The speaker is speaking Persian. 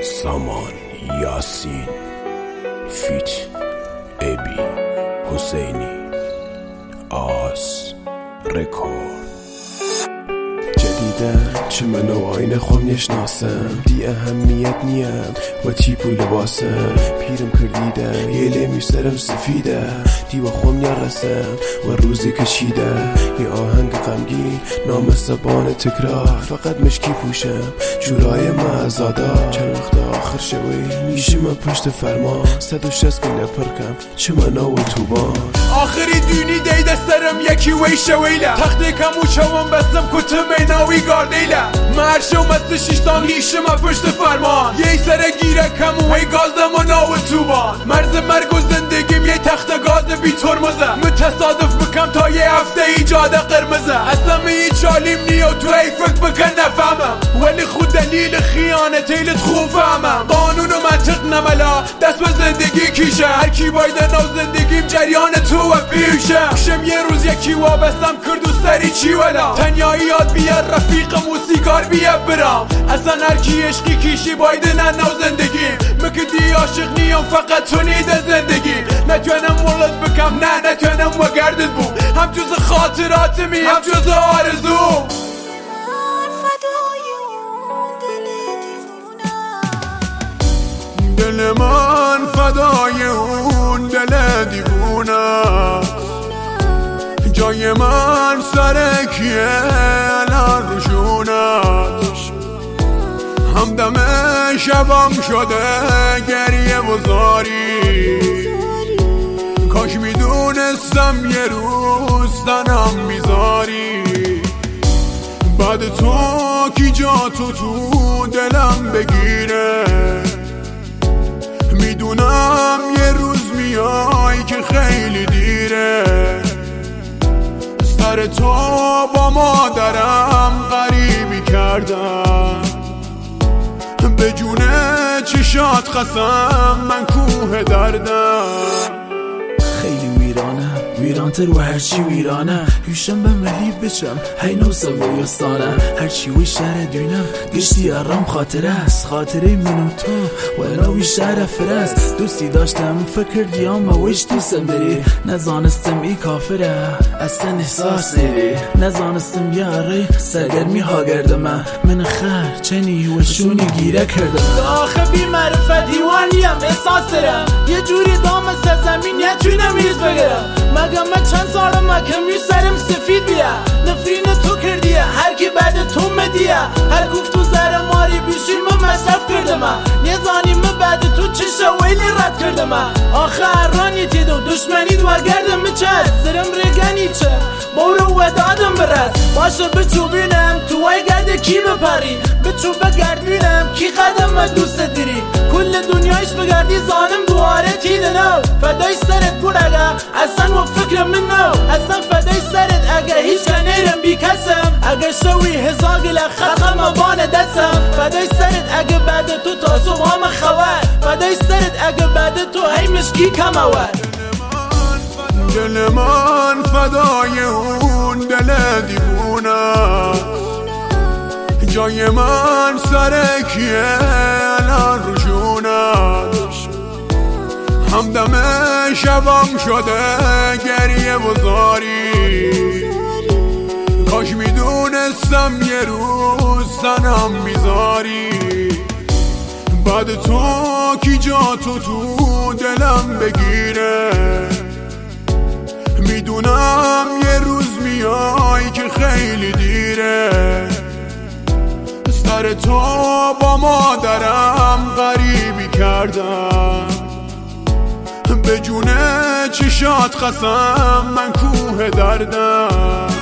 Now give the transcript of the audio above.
سامان یاسین فیت ابی حسینی آس رکورد جدیدن چه منو آینه خود نشناسم دی اهمیت نیم و تیپ و لباسم پیرم کردیده یه لیمی سرم سفیده دی و خود نرسم و روزی کشیده یه آهنگ غمگین نام سبان تکرار فقط مشکی پوشم جورای مزادا چند وقت آخر شوی میشه من پشت فرمان 160 کله پرکم چه منو و توبان آخری دونی دیده سرم یکی وی شویله تخته کمو چوان بستم کتم ناوی گاردیله مرشو مست شیشتان لیشه من پشت فرمان یه سر گیره کمو وی گازم و ناو توبان مرز مرگ و زندگیم یه تخت گاز بی ترمزه متصادف بکم تا یه هفته ایجاد قرمزه اصلا یه چالیم نیو تو ای فکر بکن نفهمم ولی خود دلیل خیانت ایلت خوب فهمم قانون و منطق نملا دست به زندگی کیشه هر کی بایده نو زندگیم جریان تو و پیشه شم یه روز یکی وابستم کرد و سری چی ولا تنیایی یاد بیار رفیق موسیقار بیا برام اصلا هر کی عشقی کیشی بایده نه نو زندگی مکدی عاشق نیم فقط تو نیده زندگی نتونم ولد بکم نه نتونم و گردت بوم هم جز خاطراتمی هم جز آرزو دل من فدای اون دل دیوونه جای من سر کیه الان روشونت همدم شبم شده گریه و زاری کاش میدونستم یه روز تنم میذاری بعد تو کی جا تو دلم بگیره میدونم یه روز میای که خیلی دیره سر تو با مادرم غریبی کردم به جونه چشات قسم من کوه دردم خیلی ویرانتر و هرچی ویرانه یوشم به ملی بچم هی نو سویستانه هرچی وی شهر دونم گشتی ارام خاطره است خاطره منو تو و ایراوی شهر فرست دوستی داشتم فکر دیام و ویش دوستم داری نزانستم ای کافره اصلا احساس نیری نزانستم یاری سرگرمی ها گردم من خر چنی و شونی گیره کردم آخه بی معرفت دیوانیم احساس دارم یه جوری دام سرزمین نتونم ریز بگرم مگه من چند سالم کمی سرم سفید بیا نفرین تو کردیه هر کی بعد تو مدیه هر گفت تو زر ماری بیشین من مصرف کردم نیزانی من بعد تو چه شویلی رد کردم آخه ارانی تیدو دشمنی دور گردم چه زرم رگانی چه بورو و دادم برس باشه بچو بینم تو وای گرده کی بپری بچو بگرد بینم کی قدم دوست دیری کل دنیایش بگردی زانم دواره تیده نو فدای سرت بود اگه اصلا و فکر من نو اصلا فدای سرت اگه هیچ نیرم بی کسم اگه شوی هزاگل خرقم بان دستم فدای سرت اگه بعد تو تا صبح هم خواه فدای سرت اگه بعد تو هی مشکی کم اول دل من فدای اون دل دیوونه جای من سر کیه الان روشونت همدم شبم شده گریه و زاری کاش میدونستم یه روز تنم میذاری بعد تو کی جا تو دلم بگیره میدونم یه روز میای که خیلی دیره سر تو با مادرم غریبی کردم به جونه چشات قسم من کوه دردم